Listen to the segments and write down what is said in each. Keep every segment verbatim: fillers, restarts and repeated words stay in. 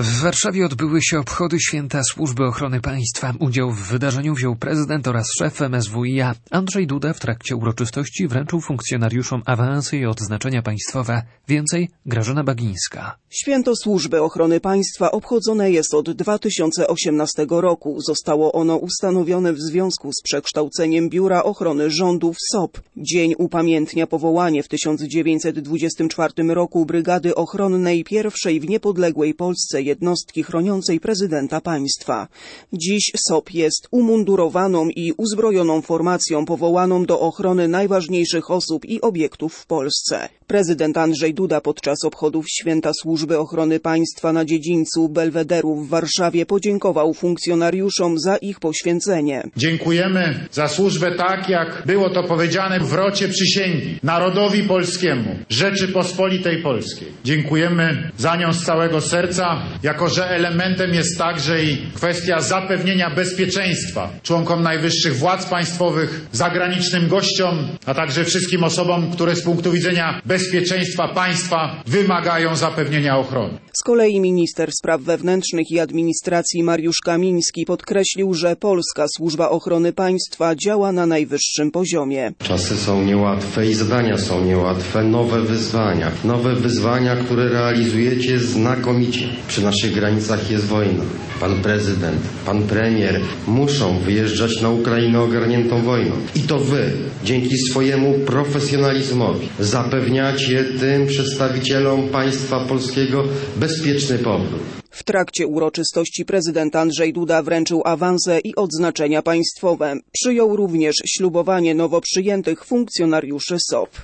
W Warszawie odbyły się obchody Święta Służby Ochrony Państwa. Udział w wydarzeniu wziął prezydent oraz szef M S W i a. Andrzej Duda w trakcie uroczystości wręczył funkcjonariuszom awansy i odznaczenia państwowe. Więcej Grażyna Bagińska. Święto Służby Ochrony Państwa obchodzone jest od dwa tysiące osiemnastego roku. Zostało ono ustanowione w związku z przekształceniem Biura Ochrony Rządu w S O P. Dzień upamiętnia powołanie w tysiąc dziewięćset dwudziestym czwartym roku Brygady Ochronnej pierwszej w niepodległej Polsce jednostki chroniącej prezydenta państwa. Dziś S O P jest umundurowaną i uzbrojoną formacją powołaną do ochrony najważniejszych osób i obiektów w Polsce. Prezydent Andrzej Duda podczas obchodów Święta Służby Ochrony Państwa na dziedzińcu Belwederu w Warszawie podziękował funkcjonariuszom za ich poświęcenie. Dziękujemy za służbę tak, jak było to powiedziane w rocie przysięgi narodowi polskiemu, Rzeczypospolitej Polskiej. Dziękujemy za nią z całego serca, jako że elementem jest także i kwestia zapewnienia bezpieczeństwa członkom najwyższych władz państwowych, zagranicznym gościom, a także wszystkim osobom, które z punktu widzenia bezpieczeństwa państwa wymagają zapewnienia ochrony. Z kolei minister spraw wewnętrznych i administracji Mariusz Kamiński podkreślił, że polska służba ochrony państwa działa na najwyższym poziomie. Czasy są niełatwe i zadania są niełatwe, nowe wyzwania. Nowe wyzwania, które realizujecie znakomicie. Przy naszych granicach jest wojna. Pan prezydent, pan premier muszą wyjeżdżać na Ukrainę ogarniętą wojną. I to wy, dzięki swojemu profesjonalizmowi, zapewniacie tym przedstawicielom państwa polskiego bezpieczny powrót. W trakcie uroczystości prezydent Andrzej Duda wręczył awanse i odznaczenia państwowe. Przyjął również ślubowanie nowo przyjętych funkcjonariuszy S O P.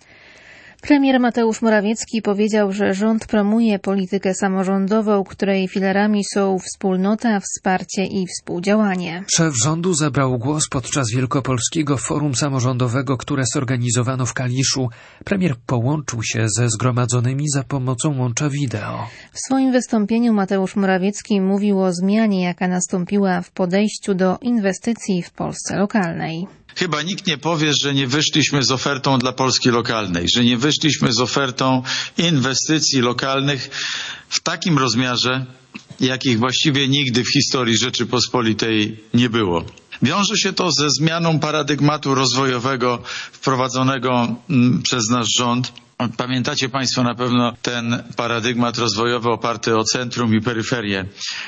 Premier Mateusz Morawiecki powiedział, że rząd promuje politykę samorządową, której filarami są wspólnota, wsparcie i współdziałanie. Szef rządu zabrał głos podczas Wielkopolskiego Forum Samorządowego, które zorganizowano w Kaliszu. Premier połączył się ze zgromadzonymi za pomocą łącza wideo. W swoim wystąpieniu Mateusz Morawiecki mówił o zmianie, jaka nastąpiła w podejściu do inwestycji w Polsce lokalnej. Chyba nikt nie powie, że nie wyszliśmy z ofertą dla Polski lokalnej, że nie wyszliśmy z ofertą inwestycji lokalnych w takim rozmiarze, jakich właściwie nigdy w historii Rzeczypospolitej nie było. Wiąże się to ze zmianą paradygmatu rozwojowego wprowadzonego przez nasz rząd. Pamiętacie Państwo na pewno ten paradygmat rozwojowy oparty o centrum i peryferię.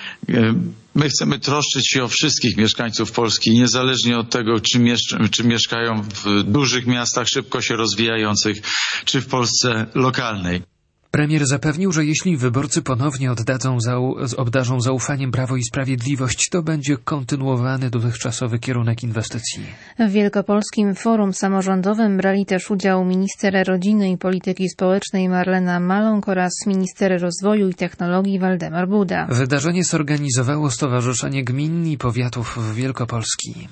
My chcemy troszczyć się o wszystkich mieszkańców Polski, niezależnie od tego, czy, miesz- czy mieszkają w dużych miastach szybko się rozwijających, czy w Polsce lokalnej. Premier zapewnił, że jeśli wyborcy ponownie oddadzą zau- obdarzą zaufaniem Prawo i Sprawiedliwość, to będzie kontynuowany dotychczasowy kierunek inwestycji. W Wielkopolskim Forum Samorządowym brali też udział minister rodziny i polityki społecznej Marlena Maląg oraz minister rozwoju i technologii Waldemar Buda. Wydarzenie zorganizowało Stowarzyszenie Gmin i Powiatów Wielkopolski.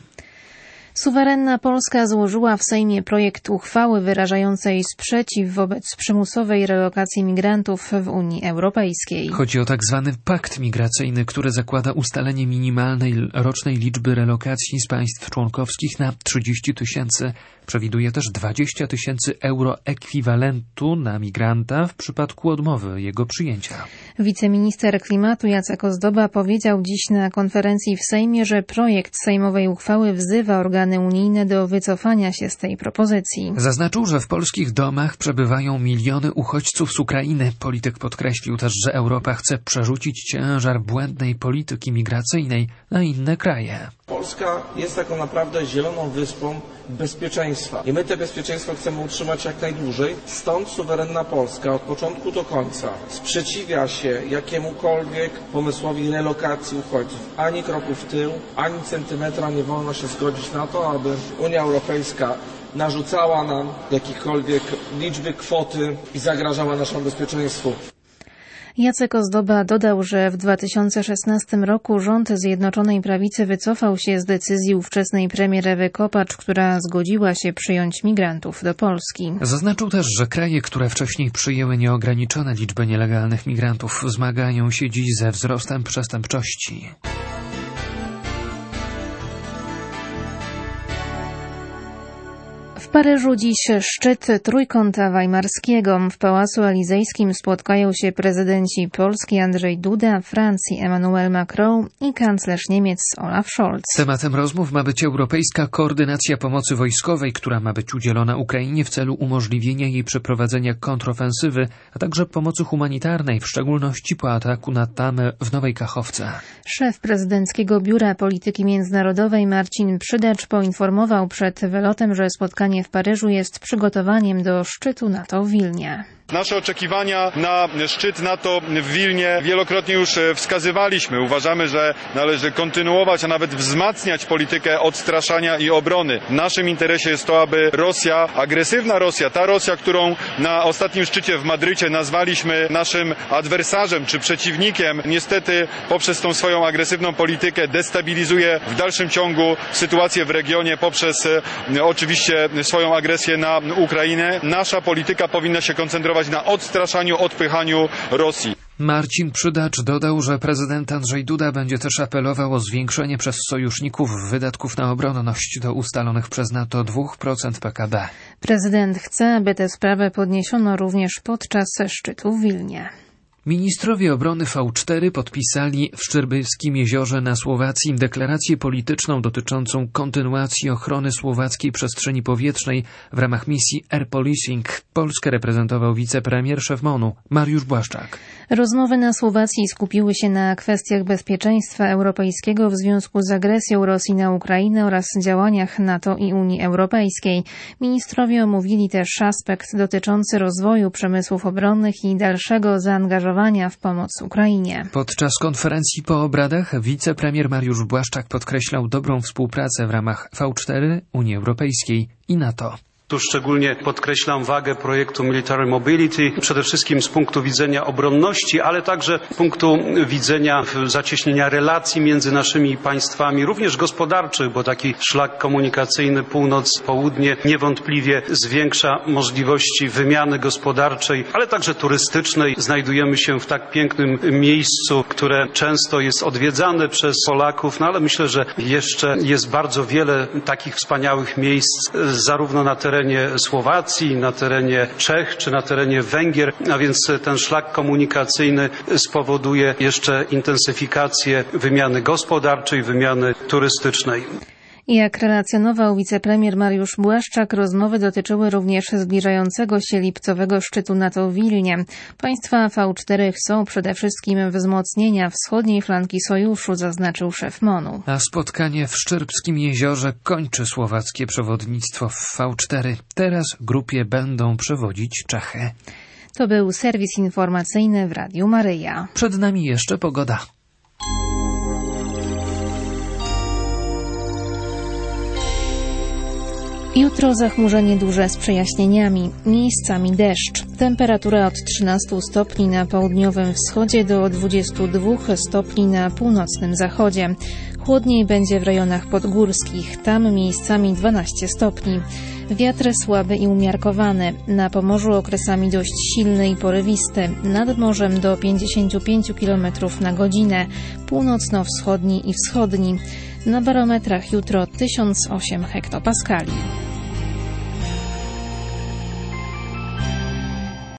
Suwerenna Polska złożyła w Sejmie projekt uchwały wyrażającej sprzeciw wobec przymusowej relokacji migrantów w Unii Europejskiej. Chodzi o tak zwany pakt migracyjny, który zakłada ustalenie minimalnej rocznej liczby relokacji z państw członkowskich na trzydzieści tysięcy. Przewiduje też dwadzieścia tysięcy euro ekwiwalentu na migranta w przypadku odmowy jego przyjęcia. Wiceminister klimatu Jacek Ozdoba powiedział dziś na konferencji w Sejmie, że projekt sejmowej uchwały wzywa organy unijne do wycofania się z tej propozycji. Zaznaczył, że w polskich domach przebywają miliony uchodźców z Ukrainy. Polityk podkreślił też, że Europa chce przerzucić ciężar błędnej polityki migracyjnej na inne kraje. Polska jest taką naprawdę zieloną wyspą bezpieczeństwa. I my te bezpieczeństwo chcemy utrzymać jak najdłużej. Stąd suwerenna Polska od początku do końca sprzeciwia się jakiemukolwiek pomysłowi relokacji uchodźców. Ani kroku w tył, ani centymetra nie wolno się zgodzić na to, aby Unia Europejska narzucała nam jakiekolwiek liczby, kwoty i zagrażała naszemu bezpieczeństwu. Jacek Ozdoba dodał, że w dwa tysiące szesnastym roku rząd Zjednoczonej Prawicy wycofał się z decyzji ówczesnej premier Ewy Kopacz, która zgodziła się przyjąć migrantów do Polski. Zaznaczył też, że kraje, które wcześniej przyjęły nieograniczone liczby nielegalnych migrantów, zmagają się dziś ze wzrostem przestępczości. W Paryżu dziś szczyt Trójkąta Weimarskiego. W Pałacu Elizejskim spotkają się prezydenci Polski Andrzej Duda, Francji Emmanuel Macron i kanclerz Niemiec Olaf Scholz. Tematem rozmów ma być europejska koordynacja pomocy wojskowej, która ma być udzielona Ukrainie w celu umożliwienia jej przeprowadzenia kontrofensywy, a także pomocy humanitarnej, w szczególności po ataku na Tamę w Nowej Kachowce. Szef prezydenckiego Biura Polityki Międzynarodowej Marcin Przydacz poinformował przed wylotem, że spotkanie w Paryżu jest przygotowaniem do szczytu NATO w Wilnie. Nasze oczekiwania na szczyt NATO w Wilnie wielokrotnie już wskazywaliśmy. Uważamy, że należy kontynuować, a nawet wzmacniać politykę odstraszania i obrony. W naszym interesie jest to, aby Rosja, agresywna Rosja, ta Rosja, którą na ostatnim szczycie w Madrycie nazwaliśmy naszym adwersarzem czy przeciwnikiem, niestety poprzez tą swoją agresywną politykę destabilizuje w dalszym ciągu sytuację w regionie poprzez oczywiście swoją agresję na Ukrainę. Nasza polityka powinna się koncentrować na odstraszaniu, odpychaniu Rosji. Marcin Przydacz dodał, że prezydent Andrzej Duda będzie też apelował o zwiększenie przez sojuszników wydatków na obronność do ustalonych przez NATO dwa procent P K B. Prezydent chce, aby tę sprawę podniesiono również podczas szczytu w Wilnie. Ministrowie obrony V cztery podpisali w Szczerbyskim Jeziorze na Słowacji deklarację polityczną dotyczącą kontynuacji ochrony słowackiej przestrzeni powietrznej w ramach misji Air Policing. Polskę reprezentował wicepremier szef MON-u Mariusz Błaszczak. Rozmowy na Słowacji skupiły się na kwestiach bezpieczeństwa europejskiego w związku z agresją Rosji na Ukrainę oraz działaniach NATO i Unii Europejskiej. Ministrowie omówili też aspekt dotyczący rozwoju przemysłów obronnych i dalszego zaangażowania w pomoc Ukrainie. Podczas konferencji po obradach wicepremier Mariusz Błaszczak podkreślał dobrą współpracę w ramach V cztery, Unii Europejskiej i NATO. Tu szczególnie podkreślam wagę projektu Military Mobility, przede wszystkim z punktu widzenia obronności, ale także z punktu widzenia zacieśnienia relacji między naszymi państwami, również gospodarczych, bo taki szlak komunikacyjny północ-południe niewątpliwie zwiększa możliwości wymiany gospodarczej, ale także turystycznej. Znajdujemy się w tak pięknym miejscu, które często jest odwiedzane przez Polaków, no ale myślę, że jeszcze jest bardzo wiele takich wspaniałych miejsc, zarówno na terenie Słowacji, na terenie Czech czy na terenie Węgier, a więc ten szlak komunikacyjny spowoduje jeszcze intensyfikację wymiany gospodarczej, wymiany turystycznej. Jak relacjonował wicepremier Mariusz Błaszczak, rozmowy dotyczyły również zbliżającego się lipcowego szczytu NATO w Wilnie. Państwa V cztery chcą przede wszystkim wzmocnienia wschodniej flanki sojuszu, zaznaczył szef MON-u. A spotkanie w Szczerbskim Jeziorze kończy słowackie przewodnictwo w V cztery. Teraz grupie będą przewodzić Czechy. To był serwis informacyjny w Radiu Maryja. Przed nami jeszcze pogoda. Jutro zachmurzenie duże z przejaśnieniami, miejscami deszcz. Temperatura od trzynastu stopni na południowym wschodzie do dwudziestu dwóch stopni na północnym zachodzie. Chłodniej będzie w rejonach podgórskich, tam miejscami dwanaście stopni. Wiatr słaby i umiarkowany, na Pomorzu okresami dość silny i porywisty, nad morzem do pięćdziesięciu pięciu kilometrów na godzinę, północno-wschodni i wschodni. Na barometrach jutro tysiąc osiem hektopaskali.